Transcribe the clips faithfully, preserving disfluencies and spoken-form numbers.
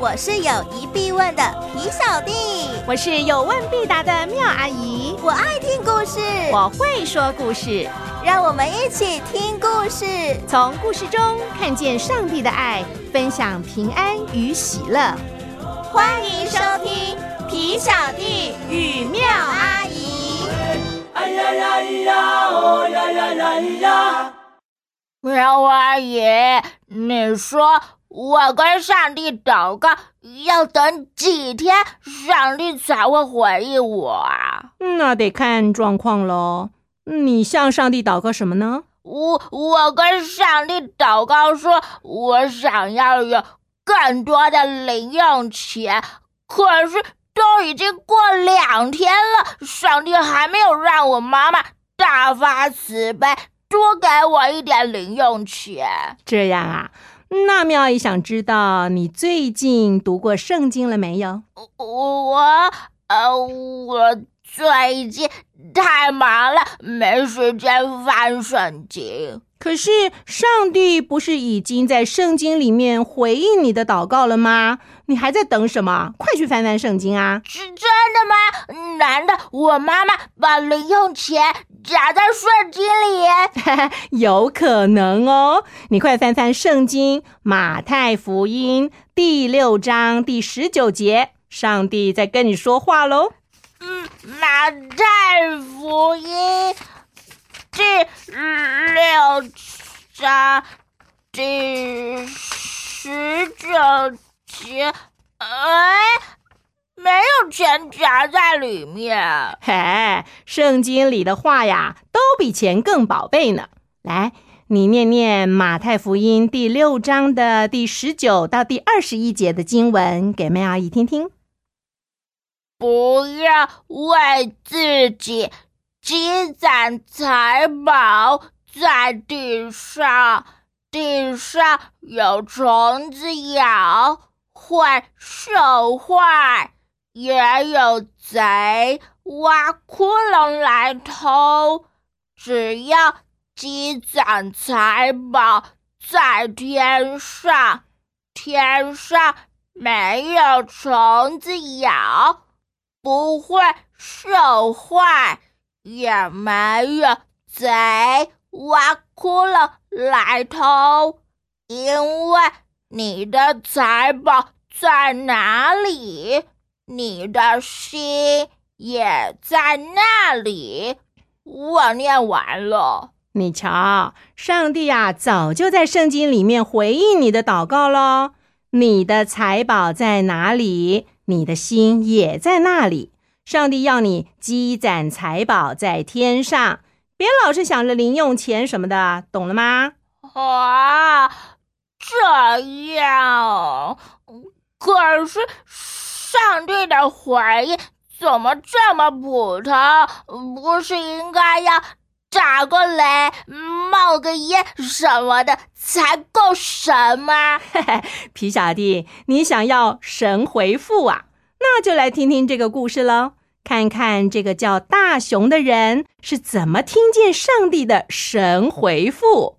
我是有疑必问的皮小弟， 我是有问必答的妙阿姨， 我爱听故事， 我会说故事， 让我们一起听故事， 从故事中看见上帝的爱，分享平安与喜乐。 欢迎收听皮小弟与妙阿姨。 哎呀呀呀，哦呀呀呀呀！ 妙阿姨，你说我跟上帝祷告要等几天，上帝才会回应我啊？ 那得看状况咯。你向上帝祷告什么呢？ 我我跟上帝祷告说，我想要有更多的零用钱，可是都已经过两天了，上帝还没有让我妈妈大发慈悲，多给我一点零用钱。 这样啊，那妙阿姨想知道你最近读过圣经了没有？ 我呃，我最近太忙了，没时间翻圣经。 可是上帝不是已经在圣经里面回应你的祷告了吗？你还在等什么？快去翻翻圣经啊！ 是真的吗？难道我妈妈把零用钱夹在圣经里？ 有可能哦。你快翻翻圣经，马太福音第六章第十九节，上帝在跟你说话咯。 嗯，马太福音第六章第十九节，哎，没有钱夹在里面。 嘿，圣经里的话呀，都比钱更宝贝呢。来，你念念马太福音第六章的第十九到第二十一节的经文给妹阿姨听听。 不要为自己积攒财宝在地上，地上有虫子咬，会受坏，也有贼挖窟窿来偷。只要积攒财宝在天上，天上没有虫子咬，不会受坏，也没有贼挖窟窿来偷。因为你的财宝在哪里，你的心也在那里。我念完了。 你瞧，上帝啊，早就在圣经里面回应你的祷告咯。你的财宝在哪里，你的心也在那里。上帝要你积攒财宝在天上，别老是想着零用钱什么的，懂了吗？ 啊，这样，可是上帝的回应怎么这么普通？不是应该要打个雷、冒个烟什么的才够神吗？ 皮小弟，你想要神回复啊？那就来听听这个故事咯，看看这个叫大熊的人是怎么听见上帝的神回复。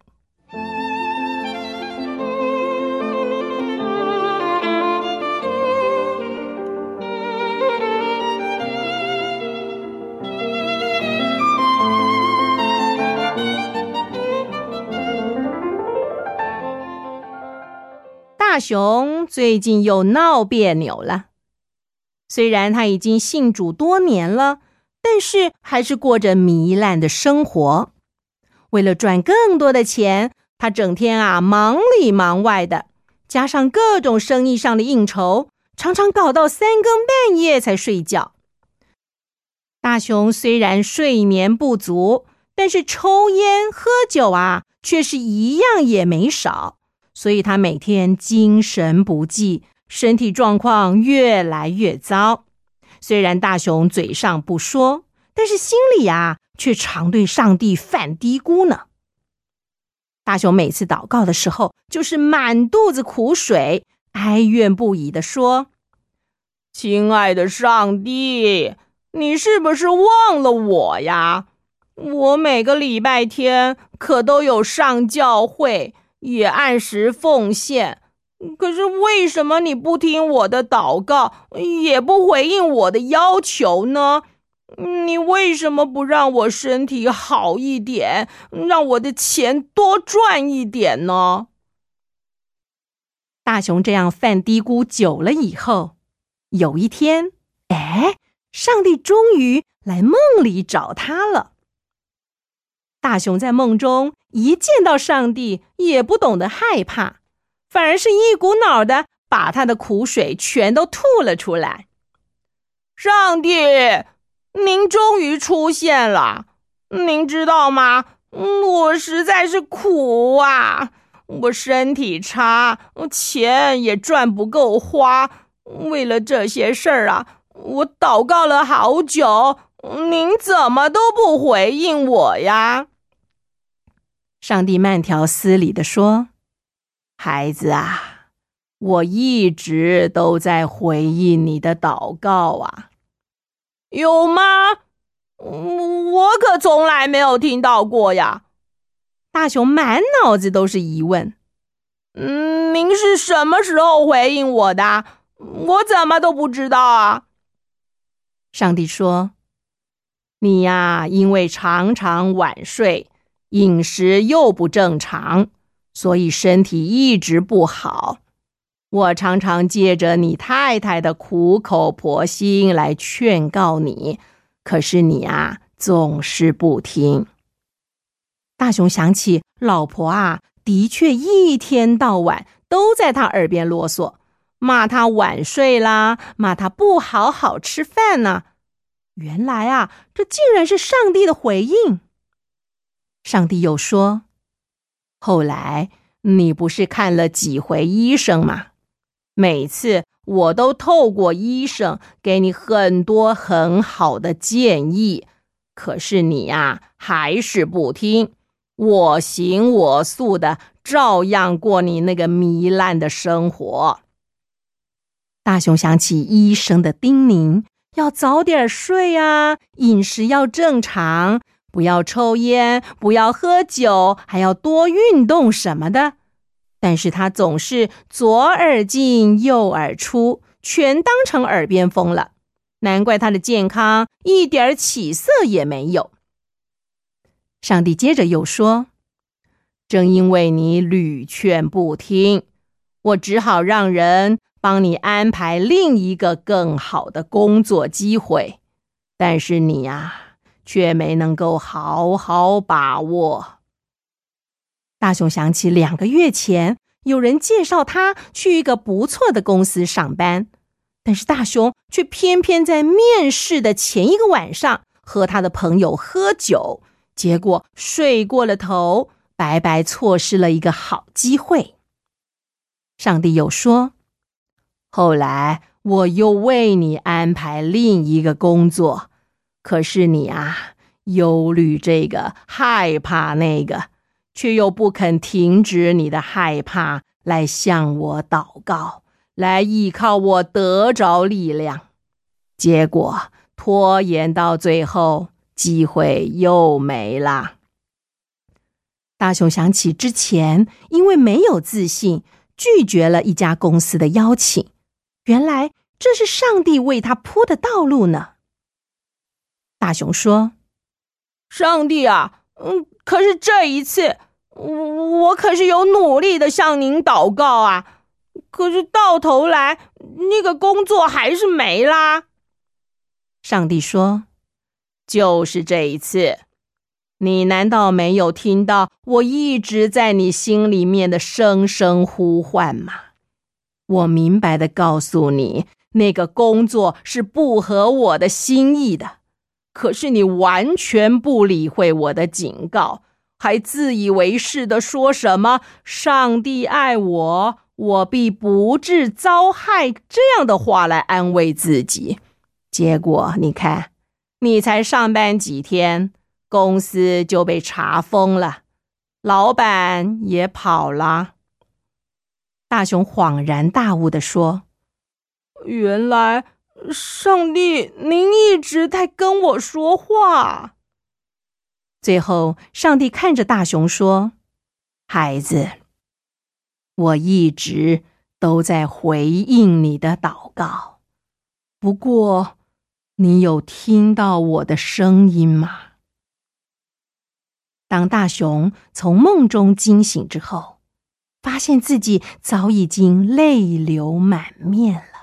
大熊最近又闹别扭了。虽然他已经信主多年了，但是还是过着糜烂的生活。为了赚更多的钱，他整天啊忙里忙外的，加上各种生意上的应酬，常常搞到三更半夜才睡觉。大熊虽然睡眠不足，但是抽烟喝酒啊，却是一样也没少。所以他每天精神不济，身体状况越来越糟。虽然大熊嘴上不说，但是心里啊，却常对上帝犯嘀咕呢。大熊每次祷告的时候，就是满肚子苦水，哀怨不已地说：亲爱的上帝，你是不是忘了我呀？我每个礼拜天可都有上教会，也按时奉献， 可是为什么你不听我的祷告，也不回应我的要求呢？你为什么不让我身体好一点，让我的钱多赚一点呢？”大熊这样犯嘀咕久了以后，有一天，哎，上帝终于来梦里找他了。大熊在梦中一见到上帝，也不懂得害怕，反而是一股脑的把他的苦水全都吐了出来。上帝，您终于出现了，您知道吗？我实在是苦啊，我身体差，钱也赚不够花，为了这些事儿啊，我祷告了好久，您怎么都不回应我呀？上帝慢条斯理地说：“孩子啊，我一直都在回应你的祷告啊。”有吗？我可从来没有听到过呀。大熊满脑子都是疑问。嗯，您是什么时候回应我的？我怎么都不知道啊。上帝说：“你呀，因为常常晚睡，饮食又不正常，所以身体一直不好。我常常借着你太太的苦口婆心来劝告你，可是你啊，总是不听。”大熊想起老婆啊，的确一天到晚都在他耳边啰嗦，骂他晚睡啦，骂他不好好吃饭呢。原来啊，这竟然是上帝的回应。上帝又说：“后来你不是看了几回医生吗？每次我都透过医生给你很多很好的建议，可是你啊，还是不听，我行我素的，照样过你那个糜烂的生活。”大熊想起医生的叮咛，要早点睡啊，饮食要正常，不要抽烟，不要喝酒，还要多运动什么的。但是他总是左耳进右耳出，全当成耳边风了，难怪他的健康一点起色也没有。上帝接着又说：“正因为你屡劝不听，我只好让人帮你安排另一个更好的工作机会，但是你啊，却没能够好好把握。”大熊想起两个月前有人介绍他去一个不错的公司上班，但是大熊却偏偏在面试的前一个晚上和他的朋友喝酒，结果睡过了头，白白错失了一个好机会。上帝又说：“后来我又为你安排另一个工作，可是你啊，忧虑这个，害怕那个，却又不肯停止你的害怕，来向我祷告，来依靠我得着力量。结果拖延到最后，机会又没了。”大熊想起之前因为没有自信，拒绝了一家公司的邀请，原来这是上帝为他铺的道路呢。大熊说：“上帝啊，嗯，可是这一次我可是有努力的向您祷告啊，可是到头来那个工作还是没啦。”上帝说：“就是这一次，你难道没有听到我一直在你心里面的声声呼唤吗？我明白地告诉你，那个工作是不合我的心意的，可是你完全不理会我的警告，还自以为是地说什么上帝爱我，我必不致遭害这样的话来安慰自己。结果你看，你才上班几天，公司就被查封了，老板也跑了。”大熊恍然大悟地说：“原来上帝您一直在跟我说话。”最后上帝看着大熊说：“孩子，我一直都在回应你的祷告。不过，你有听到我的声音吗？当大熊从梦中惊醒之后，发现自己早已经泪流满面了。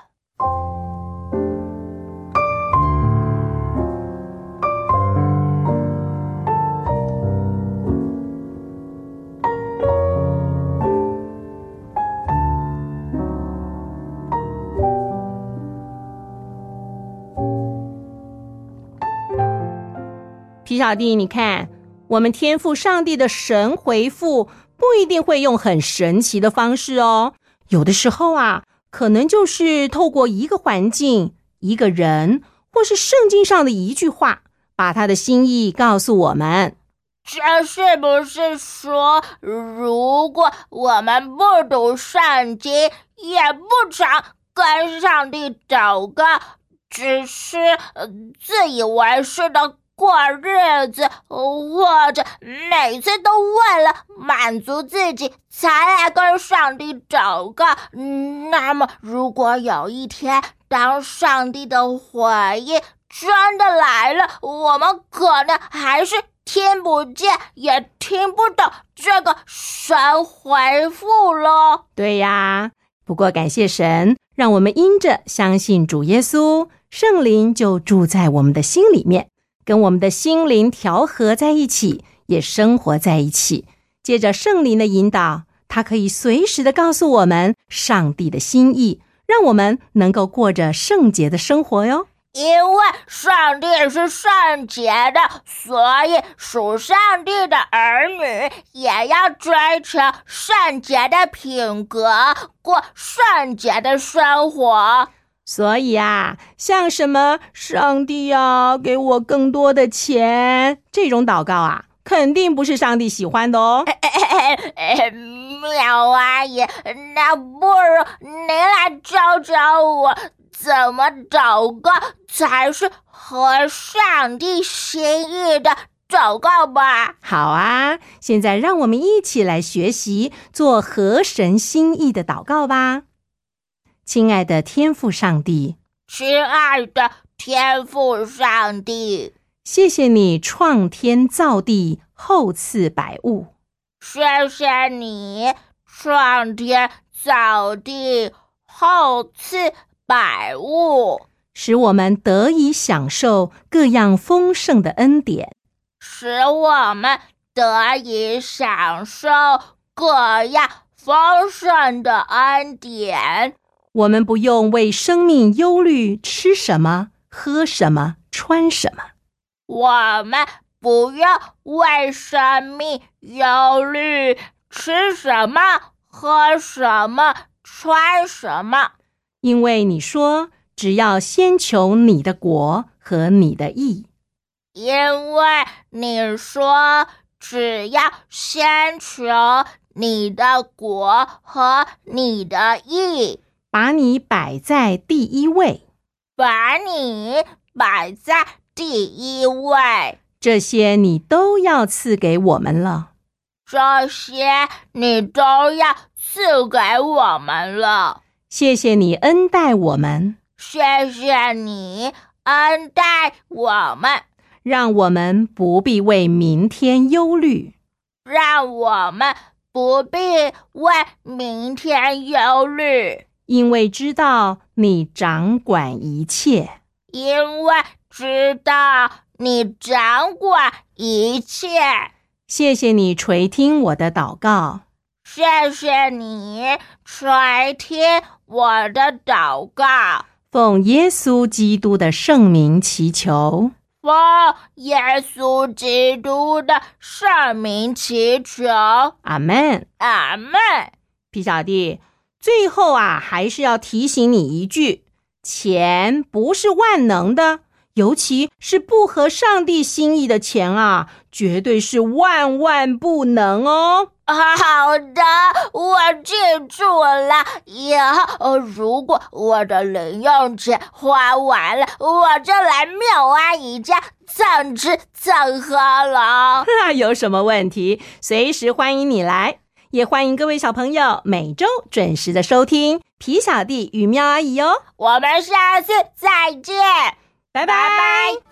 皮小弟，你看，我们天父上帝的神回复不一定会用很神奇的方式哦，有的时候啊，可能就是透过一个环境、一个人，或是圣经上的一句话，把他的心意告诉我们。 这是不是说，如果我们不读圣经，也不常跟上帝祷告，只是、呃、自以为是的过日子，或者每次都为了满足自己才来跟上帝祷告，那么如果有一天当上帝的回应真的来了，我们可能还是听不见也听不懂这个神回复咯。 对呀，不过感谢神，让我们因着相信主耶稣，圣灵就住在我们的心里面，跟我们的心灵调和在一起，也生活在一起。借着圣灵的引导，他可以随时的告诉我们上帝的心意，让我们能够过着圣洁的生活哟。 因为上帝是圣洁的，所以属上帝的儿女也要追求圣洁的品格，过圣洁的生活。 所以啊，像什么上帝啊，给我更多的钱，这种祷告啊，肯定不是上帝喜欢的哦。 哎哎哎哎，苗阿姨，那不如您来教教我怎么祷告才是合上帝心意的祷告吧。 好啊，现在让我们一起来学习做合神心意的祷告吧。亲爱的天父上帝， 亲爱的天父上帝， 谢谢你创天造地，厚赐百物。 谢谢你创天造地，厚赐百物， 使我们得以享受各样丰盛的恩典， 使我们得以享受各样丰盛的恩典。 我们不用为生命忧虑吃什么、喝什么、穿什么。 我们不要为生命忧虑吃什么、喝什么、穿什么。 因为你说，只要先求你的国和你的义。 因为你说，只要先求你的国和你的义。 把你摆在第一位， 把你摆在第一位， 这些你都要赐给我们了。 这些你都要赐给我们了。 谢谢你恩待我们， 谢谢你恩待我们， 让我们不必为明天忧虑， 让我们不必为明天忧虑。 因为知道你掌管一切， 因为知道你掌管一切。 谢谢你垂听我的祷告， 谢谢你垂听我的祷告， 奉耶稣基督的圣名祈求， 奉耶稣基督的圣名祈求， 阿们， 阿们。 皮小弟，最后啊，还是要提醒你一句，钱不是万能的，尤其是不合上帝心意的钱啊，绝对是万万不能哦。 好的，我记住了。以后如果我的零用钱花完了，我就来妙阿姨家蹭吃蹭喝了。 有什么问题，随时欢迎你来。也欢迎各位小朋友每周准时的收听皮小弟与妙阿姨哦。 我们下次再见， 拜拜。 拜拜。